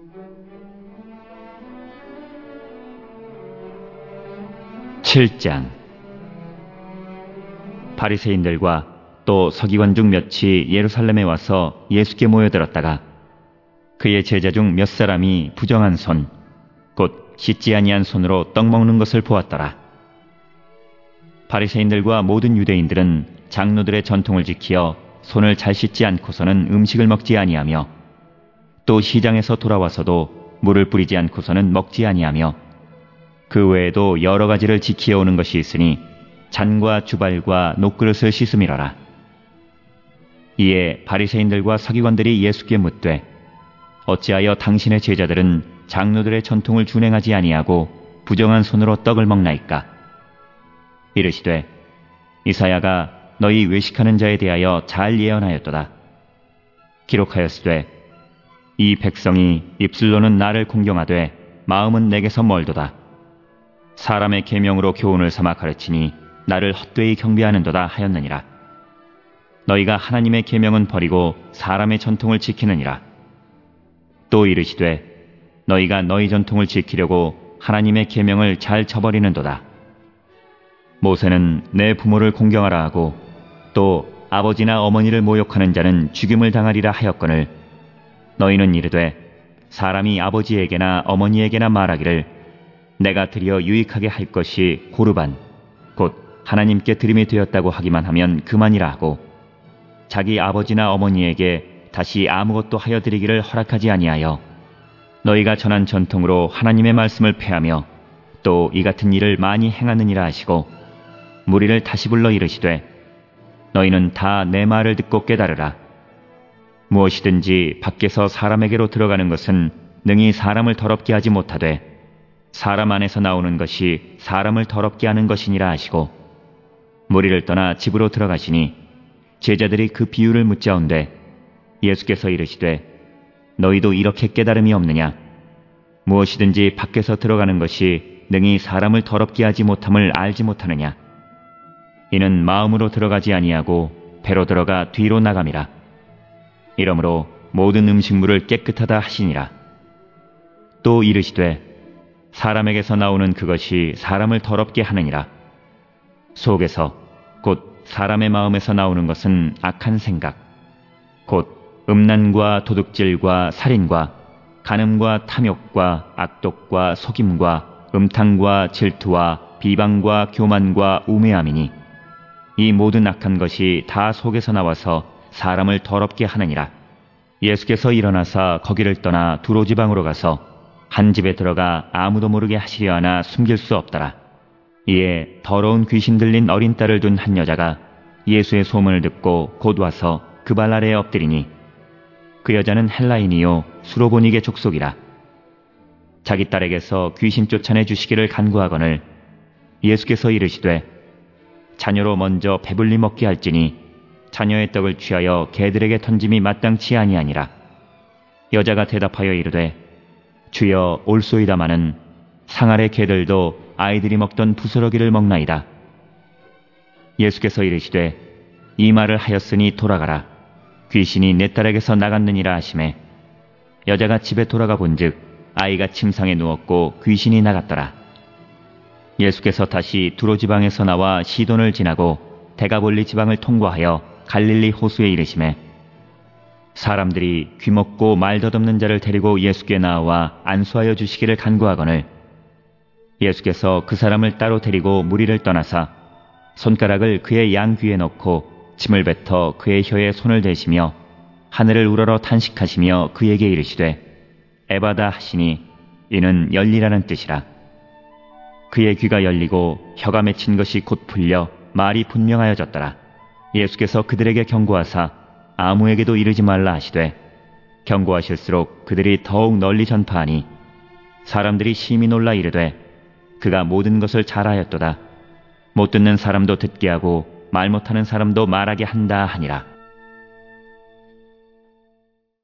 7장. 바리새인들과 또 서기관 중 몇이 예루살렘에 와서 예수께 모여들었다가 그의 제자 중 몇 사람이 부정한 손, 곧 씻지 아니한 손으로 떡 먹는 것을 보았더라. 바리새인들과 모든 유대인들은 장로들의 전통을 지키어 손을 잘 씻지 않고서는 음식을 먹지 아니하며 또 시장에서 돌아와서도 물을 뿌리지 않고서는 먹지 아니하며 그 외에도 여러 가지를 지키어오는 것이 있으니 잔과 주발과 녹그릇을 씻음이러라. 이에 바리새인들과 서기관들이 예수께 묻되 어찌하여 당신의 제자들은 장로들의 전통을 준행하지 아니하고 부정한 손으로 떡을 먹나이까? 이르시되 이사야가 너희 외식하는 자에 대하여 잘 예언하였도다. 기록하였으되 이 백성이 입술로는 나를 공경하되 마음은 내게서 멀도다. 사람의 계명으로 교훈을 삼아 가르치니 나를 헛되이 경배하는도다 하였느니라. 너희가 하나님의 계명은 버리고 사람의 전통을 지키느니라. 또 이르시되 너희가 너희 전통을 지키려고 하나님의 계명을 잘 저버리는도다. 모세는 내 부모를 공경하라 하고 또 아버지나 어머니를 모욕하는 자는 죽임을 당하리라 하였거늘 너희는 이르되 사람이 아버지에게나 어머니에게나 말하기를 내가 드려 유익하게 할 것이 고르반 곧 하나님께 드림이 되었다고 하기만 하면 그만이라 하고 자기 아버지나 어머니에게 다시 아무것도 하여 드리기를 허락하지 아니하여 너희가 전한 전통으로 하나님의 말씀을 폐하며 또 이 같은 일을 많이 행하느니라 하시고 무리를 다시 불러 이르시되 너희는 다 내 말을 듣고 깨달으라. 무엇이든지 밖에서 사람에게로 들어가는 것은 능히 사람을 더럽게 하지 못하되 사람 안에서 나오는 것이 사람을 더럽게 하는 것이니라 하시고 무리를 떠나 집으로 들어가시니 제자들이 그 비유를 묻자온되 예수께서 이르시되 너희도 이렇게 깨달음이 없느냐? 무엇이든지 밖에서 들어가는 것이 능히 사람을 더럽게 하지 못함을 알지 못하느냐? 이는 마음으로 들어가지 아니하고 배로 들어가 뒤로 나감이라. 이러므로 모든 음식물을 깨끗하다 하시니라. 또 이르시되 사람에게서 나오는 그것이 사람을 더럽게 하느니라. 속에서 곧 사람의 마음에서 나오는 것은 악한 생각, 곧 음란과 도둑질과 살인과 간음과 탐욕과 악독과 속임과 음탕과 질투와 비방과 교만과 우매함이니 이 모든 악한 것이 다 속에서 나와서 사람을 더럽게 하느니라. 예수께서 일어나사 거기를 떠나 두로 지방으로 가서 한 집에 들어가 아무도 모르게 하시려 하나 숨길 수 없더라. 이에 더러운 귀신 들린 어린 딸을 둔 한 여자가 예수의 소문을 듣고 곧 와서 그 발 아래에 엎드리니 그 여자는 헬라인이요 수로보니게 족속이라. 자기 딸에게서 귀신 쫓아내 주시기를 간구하거늘 예수께서 이르시되 자녀로 먼저 배불리 먹게 할지니 자녀의 떡을 취하여 개들에게 던짐이 마땅치 아니하니라. 여자가 대답하여 이르되 주여 올소이다마는 상 아래 개들도 아이들이 먹던 부스러기를 먹나이다. 예수께서 이르시되 이 말을 하였으니 돌아가라. 귀신이 내 딸에게서 나갔느니라 하시매 여자가 집에 돌아가 본즉 아이가 침상에 누웠고 귀신이 나갔더라. 예수께서 다시 두로 지방에서 나와 시돈을 지나고 데가볼리 지방을 통과하여 갈릴리 호수에 이르시매 사람들이 귀먹고 말 덧없는 자를 데리고 예수께 나와 안수하여 주시기를 간구하거늘 예수께서 그 사람을 따로 데리고 무리를 떠나사 손가락을 그의 양귀에 넣고 침을 뱉어 그의 혀에 손을 대시며 하늘을 우러러 탄식하시며 그에게 이르시되 에바다 하시니 이는 열리라는 뜻이라. 그의 귀가 열리고 혀가 맺힌 것이 곧 풀려 말이 분명하여졌더라. 예수께서 그들에게 경고하사 아무에게도 이르지 말라 하시되 경고하실수록 그들이 더욱 널리 전파하니 사람들이 심히 놀라 이르되 그가 모든 것을 잘하였도다. 못 듣는 사람도 듣게 하고 말 못하는 사람도 말하게 한다 하니라.